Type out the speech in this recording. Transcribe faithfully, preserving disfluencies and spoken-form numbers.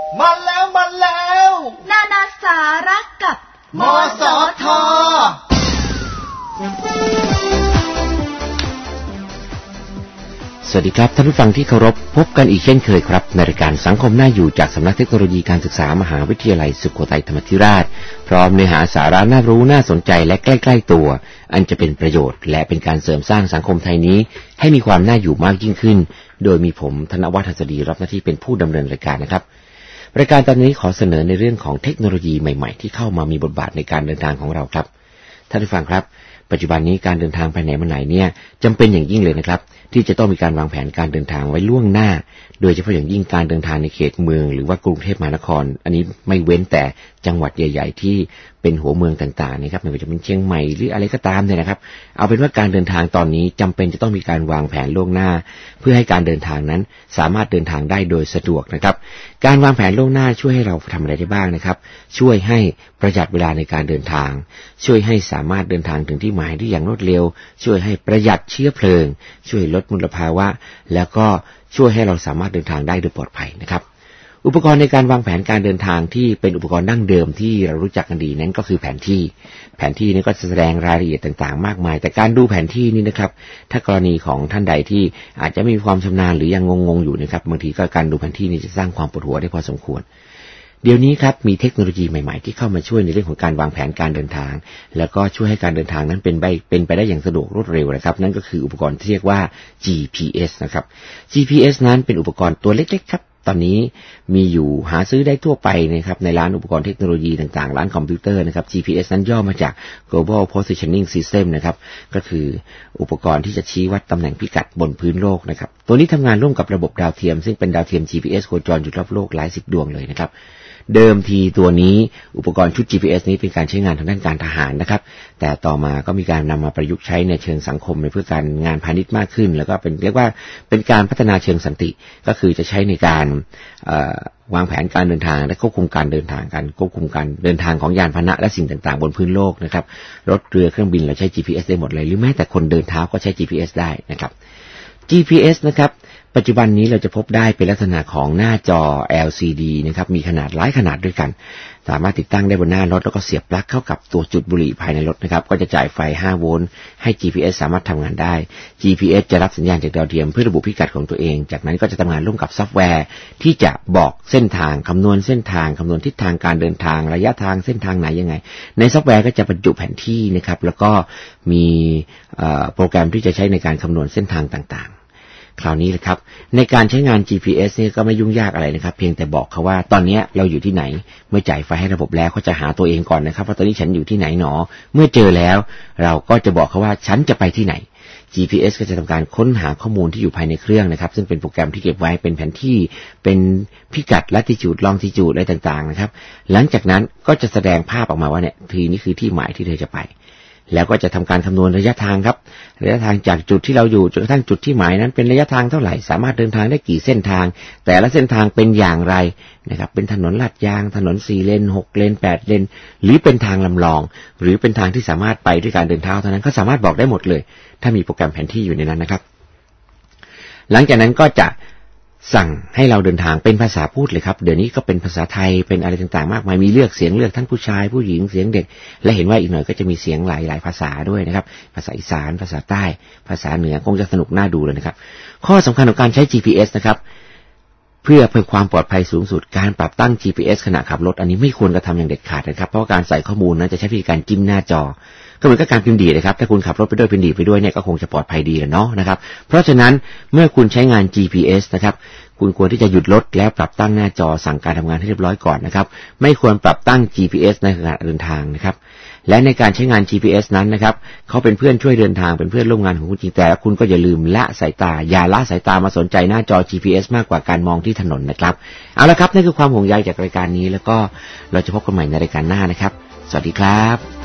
มาแล้วมาแล้วนานาสาระกับมสทสวัสดีครับท่านผู้ฟังที่เคารพพบกันอีกเช่นเคยครับในรายการสังคมน่าอยู่จากสำนักเทคโนโลยีการศึกษามหาวิทยาลัยสุโขทัยธรรมาธิราชพร้อมเนื้อหาสาระน่ารู้น่าสนใจและใกล้ๆตัวอันจะเป็นประโยชน์และเป็นการเสริมสร้างสังคมไทยนี้ให้มีความน่าอยู่มากยิ่งขึ้นโดยมีผมธนวัฒน์ หัสดีรับหน้าที่เป็นผู้ดำเนินรายการนะครับรายการตอนนี้ขอเสนอในเรื่องของเทคโนโลยีใหม่ๆที่เข้ามามีบทบาทในการเดินทางของเราครับท่านผู้ฟังครับปัจจุบันนี้การเดินทางไปไหนมาไหนเนี่ยจำเป็นอย่างยิ่งเลยนะครับที่จะต้องมีการวางแผนการเดินทางไว้ล่วงหน้าโดยเฉพาะอย่างยิ่งการเดินทางในเขตเมืองหรือว่ากรุงเทพมหานครอันนี้ไม่เว้นแต่จังหวัดใหญ่ๆที่เป็นหัวเมืองต่างๆนะครับไม่ว่าจะเป็นเชียงใหม่หรืออะไรก็ตามเนี่ยนะครับเอาเป็นว่าการเดินทางตอนนี้จำเป็นจะต้องมีการวางแผนล่วงหน้าเพื่อให้การเดินทางนั้นสามารถเดินทางได้โดยสะดวกนะครับการวางแผนล่วงหน้าช่วยให้เราทำอะไรได้บ้างนะครับช่วยให้ประหยัดเวลาในการเดินทางช่วยให้สามารถเดินทางถึงที่หมายได้อย่างรวดเร็วช่วยให้ประหยัดเชื้อเพลิงช่วยลดมลภาวะแล้วก็ช่วยให้เราสามารถเดินทางได้โดยปลอดภัยนะครับอุปกรณ์ในการวางแผนการเดินทางที่เป็นอุปกรณ์ดั้งเดิมที่เรารู้จักกันดีนั้นก็คือแผนที่แผนที่นี้ก็จะแสดงรายละเอียดต่างๆมากมายแต่การดูแผนที่นี่นะครับถ้ากรณีของท่านใดที่อาจจะไม่มีความชำนาญหรือยังงงๆอยู่นะครับบางทีก็การดูแผนที่นี่จะสร้างความปวดหัวได้พอสมควรเดี๋ยวนี้ครับมีเทคโนโลยีใหม่ๆที่เข้ามาช่วยในเรื่องของการวางแผนการเดินทางแล้วก็ช่วยให้การเดินทางนั้นเป็นไปเป็นไปได้อย่างสะดวกรวดเร็วนะครับนั่นก็คืออุปกรณ์ที่เรียกว่า จี พี เอส นะครับ จี พี เอส นั้นเป็นอุปกรณ์ตัวเล็กๆครับตอนนี้มีอยู่หาซื้อได้ทั่วไปนะครับในร้านอุปกรณ์เทคโนโลยีต่างๆร้านคอมพิวเตอร์นะครับ จี พี เอส นั้นย่อมาจาก Global Positioning System นะครับก็คืออุปกรณ์ที่จะชี้วัดตำแหน่งพิกัดบนพื้นโลกนะครับตัวนี้ทำงานร่วมกับระบบดาวเทียมซึ่งเป็นดาวเทียม จี พี เอส โคจรอยู่รอบโลกหลายสิบดวงเลยนะครับเดิมทีตัวนี้อุปกรณ์ชุด จี พี เอส นี้เป็นการใช้งานทางด้านการทหารนะครับแต่ต่อมาก็มีการนำมาประยุกต์ใช้ในเชิงสังคมในเพื่อการงานพาณิชย์มากขึ้นแล้วก็เป็นเรียกว่าเป็นการพัฒนาเชิงสันติก็คือจะใช้ในการวางแผนการเดินทางและควบคุมการเดินทางการควบคุมการเดินทางของยานพาหนะและสิ่งต่างๆบนพื้นโลกนะครับรถเรือเครื่องบินเราใช้ จี พี เอส ได้หมดเลยหรือแม้แต่คนเดินเท้าก็ใช้ จี พี เอส ได้นะครับ จี พี เอส นะครับปัจจุบันนี้เราจะพบได้เป็นลักษณะของหน้าจอ แอล ซี ดี นะครับมีขนาดหลายขนาดด้วยกันสามารถติดตั้งได้บนหน้ารถแล้วก็เสียบปลั๊กเข้ากับตัวจุดบุหรี่ภายในรถนะครับก็จะจ่ายไฟห้าโวลต์ให้ จี พี เอส สามารถทำงานได้ จี พี เอส จะรับสัญญาณจากดาวเทียมเพื่อระบุพิกัดของตัวเองจากนั้นก็จะทำงานร่วมกับซอฟต์แวร์ที่จะบอกเส้นทางคำนวณเส้นทางคำนวณทิศทางการเดินทางระยะทางเส้นทางไหนยังไงในซอฟต์แวร์ก็จะบรรจุแผนที่นะครับแล้วก็มีโปรแกรมที่จะใช้ในการคำนวณเส้นทางต่างๆคราวนี้แหละครับในการใช้งาน จี พี เอส เนี่ยก็ไม่ยุ่งยากอะไรนะครับเพียงแต่บอกเขาว่าตอนนี้เราอยู่ที่ไหนเมื่อจ่ายไฟให้ระบบแล้วเขาจะหาตัวเองก่อนนะครับว่าตอนนี้ฉันอยู่ที่ไหนหนอเมื่อเจอแล้วเราก็จะบอกเขาว่าฉันจะไปที่ไหน จี พี เอส ก็จะทำการค้นหาข้อมูลที่อยู่ภายในเครื่องนะครับซึ่งเป็นโปรแกรมที่เก็บไว้เป็นแผนที่เป็นพิกัด latitude longitude อะไรต่างๆนะครับหลังจากนั้นก็จะแสดงภาพออกมาว่าเนี่ยทีนี้คือที่หมายที่เธอจะไปแล้วก็จะทำการคำนวณระยะทางครับระยะทางจากจุดที่เราอยู่จนกระทั่งจุดที่หมายนั้นเป็นระยะทางเท่าไหร่สามารถเดินทางได้กี่เส้นทางแต่ละเส้นทางเป็นอย่างไรนะครับเป็นถนนลาดยางถนนสี่เลนหกเลนแปดเลนหรือเป็นทางลำลองหรือเป็นทางที่สามารถไปด้วยการเดินเท้าเท่านั้นก็สามารถบอกได้หมดเลยถ้ามีโปรแกรมแผนที่อยู่ในนั้นนะครับหลังจากนั้นก็จะสั่งให้เราเดินทางเป็นภาษาพูดเลยครับเดี๋ยวนี้ก็เป็นภาษาไทยเป็นอะไรต่างๆมากมายมีเลือกเสียงเลือกทั้งผู้ชายผู้หญิงเสียงเด็กและเห็นว่าอีกหน่อยก็จะมีเสียงหลายๆภาษาด้วยนะครับภาษาอีสานภาษาใต้ภาษาเหนือคงจะสนุกน่าดูเลยนะครับข้อสำคัญของการใช้ จี พี เอส นะครับเพื่อเพิ่มความปลอดภัยสูงสุดการปรับตั้ง จี พี เอส ขณะขับรถอันนี้ไม่ควรกระทำอย่างเด็ดขาดนะครับเพราะการใส่ข้อมูลนั้นจะใช้วิธีการจิ้มหน้าจอก็เหมือนกับการพิมพ์ดีดนะครับถ้าคุณขับรถไปด้วยพิมพ์ดีดไปด้วยเนี่ยก็คงจะปลอดภัยดีแล้วเนาะนะครับเพราะฉะนั้นเมื่อคุณใช้งาน จี พี เอส นะครับคุณควรที่จะหยุดรถแล้วปรับตั้งหน้าจอสั่งการทำงานให้เรียบร้อยก่อนนะครับไม่ควรปรับตั้ง จี พี เอส ในขณะเดินทางนะครับและในการใช้งาน จี พี เอส นั้นนะครับเขาเป็นเพื่อนช่วยเดินทางเป็นเพื่อนร่วมงานของคุณจริงแต่คุณก็อย่าลืมละสายตาอย่าละสายตามาสนใจหน้าจอ จี พี เอส มากกว่าการมองที่ถนนนะครับเอาละครับนี่คือความห่วงใยจากรายการนี้แล้วก็เราจะพบกันใหม่ในรายการหน้านะครับสวัสดีครับ